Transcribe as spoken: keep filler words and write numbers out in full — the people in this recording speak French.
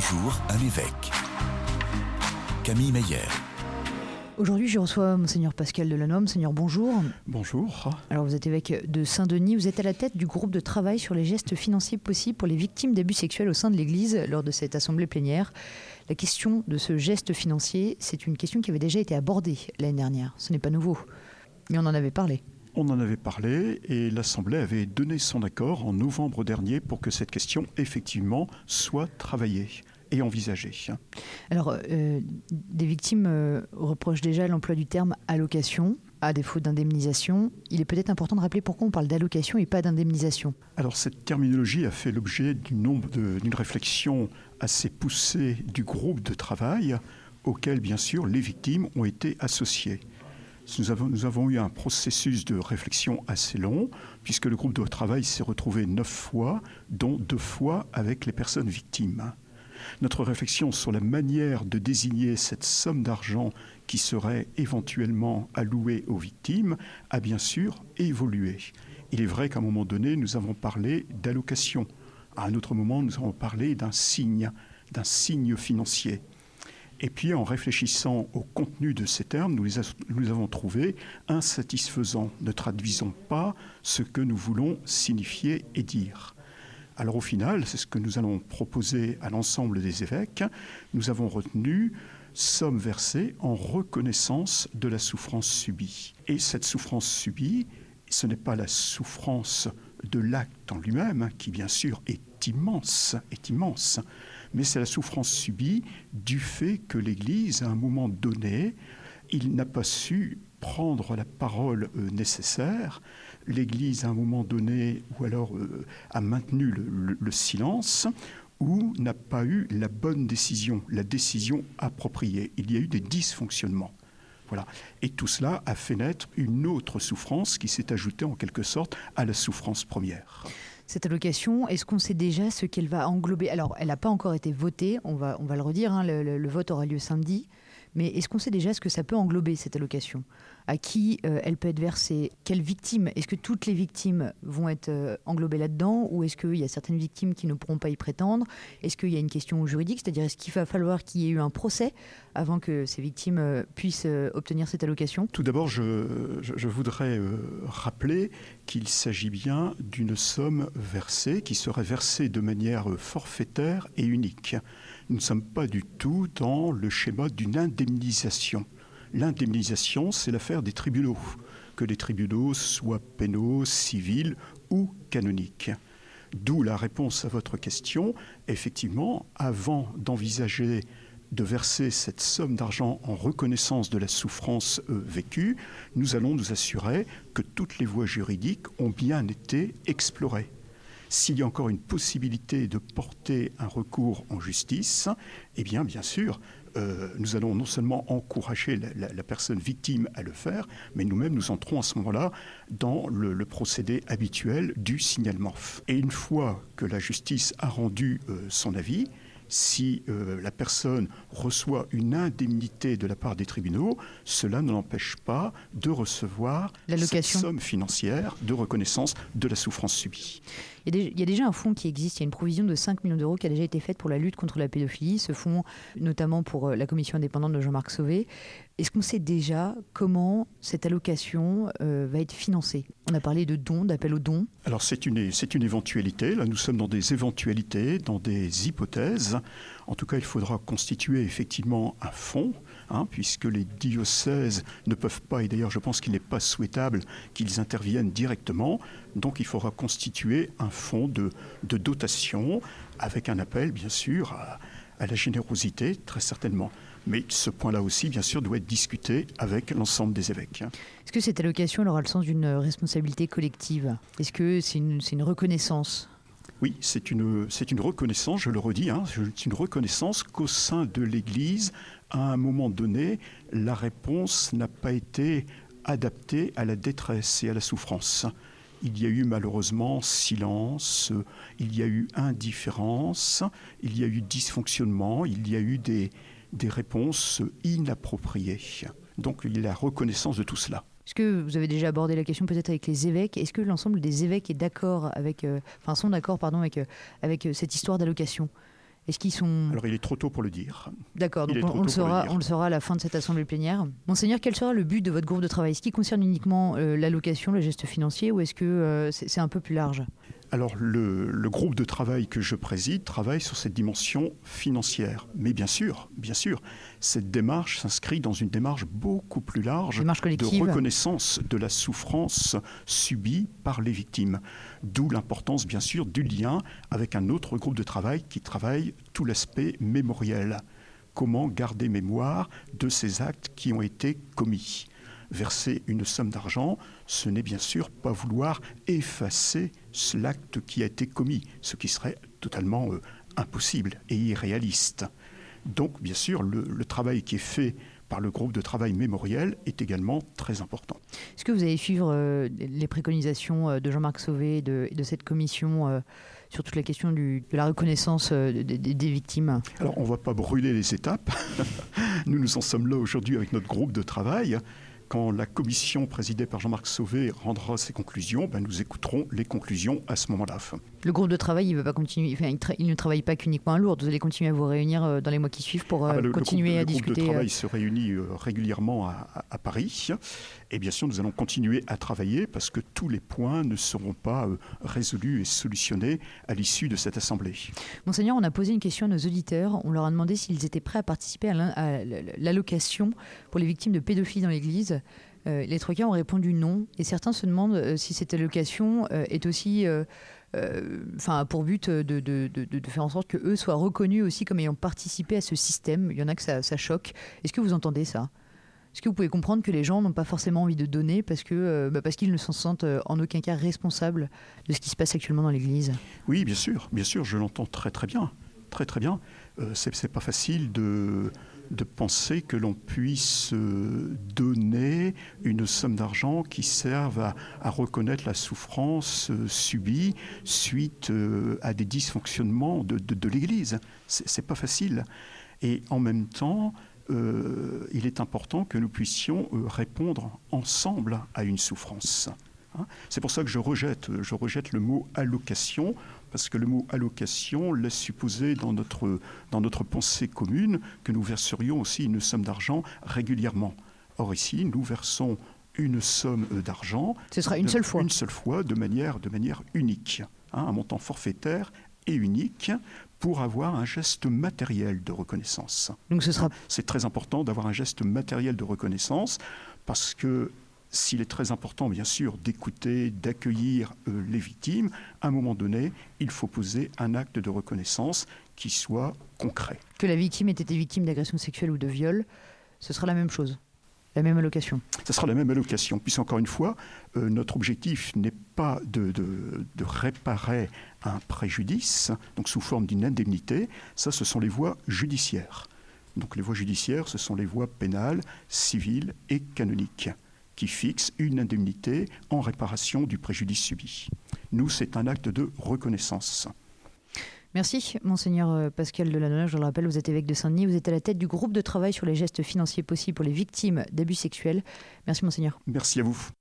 jour, un évêque. Camille Meyer. Aujourd'hui, je reçois Monseigneur Pascal Delannoy. Monseigneur, bonjour. Bonjour. Alors, vous êtes évêque de Saint-Denis. Vous êtes à la tête du groupe de travail sur les gestes financiers possibles pour les victimes d'abus sexuels au sein de l'Église lors de cette assemblée plénière. La question de ce geste financier, c'est une question qui avait déjà été abordée l'année dernière. Ce n'est pas nouveau, mais on en avait parlé. On en avait parlé et l'Assemblée avait donné son accord en novembre dernier pour que cette question, effectivement, soit travaillée et envisagée. Alors, euh, des victimes euh, reprochent déjà l'emploi du terme « allocation » à défaut d'indemnisation. Il est peut-être important de rappeler pourquoi on parle d'allocation et pas d'indemnisation. Alors, cette terminologie a fait l'objet d'une, nombre de, d'une réflexion assez poussée du groupe de travail auquel, bien sûr, les victimes ont été associées. Nous avons, nous avons eu un processus de réflexion assez long, puisque le groupe de travail s'est retrouvé neuf fois, dont deux fois avec les personnes victimes. Notre réflexion sur la manière de désigner cette somme d'argent qui serait éventuellement allouée aux victimes a bien sûr évolué. Il est vrai qu'à un moment donné, nous avons parlé d'allocation. À un autre moment, nous avons parlé d'un signe, d'un signe financier. Et puis, en réfléchissant au contenu de ces termes, nous les a, nous avons trouvé insatisfaisants. Ne traduisons pas ce que nous voulons signifier et dire. Alors au final, c'est ce que nous allons proposer à l'ensemble des évêques. Nous avons retenu somme versée en reconnaissance de la souffrance subie. Et cette souffrance subie, ce n'est pas la souffrance de l'acte en lui-même, qui bien sûr est immense, est immense, mais c'est la souffrance subie du fait que l'Église, à un moment donné, il n'a pas su prendre la parole euh, nécessaire. L'Église, à un moment donné, ou alors euh, a maintenu le, le, le silence, ou n'a pas eu la bonne décision, la décision appropriée. Il y a eu des dysfonctionnements. Voilà. Et tout cela a fait naître une autre souffrance qui s'est ajoutée en quelque sorte à la souffrance première. Cette allocation, est-ce qu'on sait déjà ce qu'elle va englober ? Alors, elle n'a pas encore été votée, on va, on va le redire, hein, le, le, le vote aura lieu samedi. Mais est-ce qu'on sait déjà ce que ça peut englober, cette allocation ? À qui euh, elle peut être versée ? Quelles victimes ? Est-ce que toutes les victimes vont être euh, englobées là-dedans ? Ou est-ce qu'il y a certaines victimes qui ne pourront pas y prétendre ? Est-ce qu'il y a une question juridique ? C'est-à-dire, est-ce qu'il va falloir qu'il y ait eu un procès avant que ces victimes euh, puissent euh, obtenir cette allocation ? Tout d'abord, je, je, je voudrais euh, rappeler qu'il s'agit bien d'une somme versée qui serait versée de manière forfaitaire et unique. Nous ne sommes pas du tout dans le schéma d'une indemnisation. L'indemnisation, c'est l'affaire des tribunaux, que les tribunaux soient pénaux, civils ou canoniques. D'où la réponse à votre question. Effectivement, avant d'envisager de verser cette somme d'argent en reconnaissance de la souffrance euh, vécue, nous allons nous assurer que toutes les voies juridiques ont bien été explorées. S'il y a encore une possibilité de porter un recours en justice, eh bien, bien sûr, euh, nous allons non seulement encourager la, la, la personne victime à le faire, mais nous-mêmes, nous entrons à ce moment-là dans le, le procédé habituel du signalement. Et une fois que la justice a rendu euh, son avis, si euh, la personne reçoit une indemnité de la part des tribunaux, cela ne l'empêche pas de recevoir cette somme financière de reconnaissance de la souffrance subie. Il y, a des, il y a déjà un fonds qui existe, il y a une provision de cinq millions d'euros qui a déjà été faite pour la lutte contre la pédophilie, ce fonds notamment pour la commission indépendante de Jean-Marc Sauvé. Est-ce qu'on sait déjà comment cette allocation euh, va être financée ? On a parlé de dons, d'appel aux dons. Alors c'est une, c'est une éventualité, là nous sommes dans des éventualités, dans des hypothèses. En tout cas, il faudra constituer effectivement un fonds, hein, puisque les diocèses ne peuvent pas, et d'ailleurs je pense qu'il n'est pas souhaitable qu'ils interviennent directement, donc il faudra constituer un fonds de, de dotation avec un appel bien sûr à, à la générosité, très certainement. Mais ce point-là aussi, bien sûr, doit être discuté avec l'ensemble des évêques. Est-ce que cette allocation elle aura le sens d'une responsabilité collective ? Est-ce que c'est une, c'est une reconnaissance ? Oui, c'est une, c'est une reconnaissance, je le redis, hein, c'est une reconnaissance qu'au sein de l'Église, à un moment donné, la réponse n'a pas été adaptée à la détresse et à la souffrance. Il y a eu malheureusement silence, il y a eu indifférence, il y a eu dysfonctionnement, il y a eu des, des réponses inappropriées. Donc il y a la reconnaissance de tout cela. Est-ce que vous avez déjà abordé la question peut-être avec les évêques ? Est-ce que l'ensemble des évêques est d'accord avec, euh, enfin sont d'accord pardon avec euh, avec cette histoire d'allocation ? Est-ce qu'ils sont... Alors, il est trop tôt pour le dire. D'accord, donc on, on, le saura, le on le saura à la fin de cette assemblée plénière. Monseigneur, quel sera le but de votre groupe de travail? Est-ce qu'il concerne uniquement euh, l'allocation, le geste financier, ou est-ce que euh, c'est, c'est un peu plus large? Alors, le, le groupe de travail que je préside travaille sur cette dimension financière. Mais bien sûr, bien sûr, cette démarche s'inscrit dans une démarche beaucoup plus large de reconnaissance de la souffrance subie par les victimes. D'où l'importance, bien sûr, du lien avec un autre groupe de travail qui travaille tout l'aspect mémoriel. Comment garder mémoire de ces actes qui ont été commis? Verser une somme d'argent, ce n'est bien sûr pas vouloir effacer l'acte qui a été commis, ce qui serait totalement euh, impossible et irréaliste. Donc, bien sûr, le, le travail qui est fait par le groupe de travail mémoriel est également très important. Est-ce que vous allez suivre euh, les préconisations de Jean-Marc Sauvé et de, de cette commission euh, sur toute la question du, de la reconnaissance euh, des, des victimes? Alors, on ne va pas brûler les étapes. Nous nous en sommes là aujourd'hui avec notre groupe de travail. Quand la commission présidée par Jean-Marc Sauvé rendra ses conclusions, ben nous écouterons les conclusions à ce moment-là. Le groupe de travail, il, veut pas continuer, enfin, il, tra- il ne travaille pas qu'uniquement à Lourdes. Vous allez continuer à vous réunir dans les mois qui suivent pour ah ben le, continuer le groupe, à discuter. Le groupe de travail se réunit régulièrement à, à, à Paris. Et bien sûr, nous allons continuer à travailler parce que tous les points ne seront pas résolus et solutionnés à l'issue de cette assemblée. Monseigneur, on a posé une question à nos auditeurs. On leur a demandé s'ils étaient prêts à participer à, à l'allocation pour les victimes de pédophilie dans l'Église. Euh, les trois quarts ont répondu non. Et certains se demandent euh, si cette allocation euh, est aussi... Euh, Enfin, pour but de, de, de, de faire en sorte qu'eux soient reconnus aussi comme ayant participé à ce système. Il y en a que ça, ça choque. Est-ce que vous entendez ça? Est-ce que vous pouvez comprendre que les gens n'ont pas forcément envie de donner parce que, euh, bah parce qu'ils ne se sentent en aucun cas responsables de ce qui se passe actuellement dans l'Église? Oui, bien sûr, bien sûr, je l'entends très très bien, très très bien. Euh, c'est, c'est pas facile de de penser que l'on puisse donner une somme d'argent qui serve à, à reconnaître la souffrance subie suite à des dysfonctionnements de, de, de l'Église. C'est, c'est pas facile. Et en même temps, euh, il est important que nous puissions répondre ensemble à une souffrance. Hein? C'est pour ça que je rejette, je rejette le mot allocation, parce que le mot allocation laisse supposer dans notre, dans notre pensée commune que nous verserions aussi une somme d'argent régulièrement. Or ici, nous versons une somme d'argent. Ce sera une de, seule fois. Une seule fois, de manière, de manière unique. Hein, un montant forfaitaire et unique pour avoir un geste matériel de reconnaissance. Donc ce sera... C'est très important d'avoir un geste matériel de reconnaissance parce que s'il est très important, bien sûr, d'écouter, d'accueillir euh, les victimes, à un moment donné, il faut poser un acte de reconnaissance qui soit concret. Que la victime ait été victime d'agression sexuelle ou de viol, ce sera la même chose, la même allocation. Ce sera la même allocation, puisqu'encore une fois, euh, notre objectif n'est pas de, de, de réparer un préjudice, donc sous forme d'une indemnité. Ça, ce sont les voies judiciaires. Donc les voies judiciaires, ce sont les voies pénales, civiles et canoniques, qui fixe une indemnité en réparation du préjudice subi. Nous, c'est un acte de reconnaissance. Merci, Monseigneur Pascal Delannoy. Je le rappelle, vous êtes évêque de Saint-Denis. Vous êtes à la tête du groupe de travail sur les gestes financiers possibles pour les victimes d'abus sexuels. Merci, Monseigneur. Merci à vous.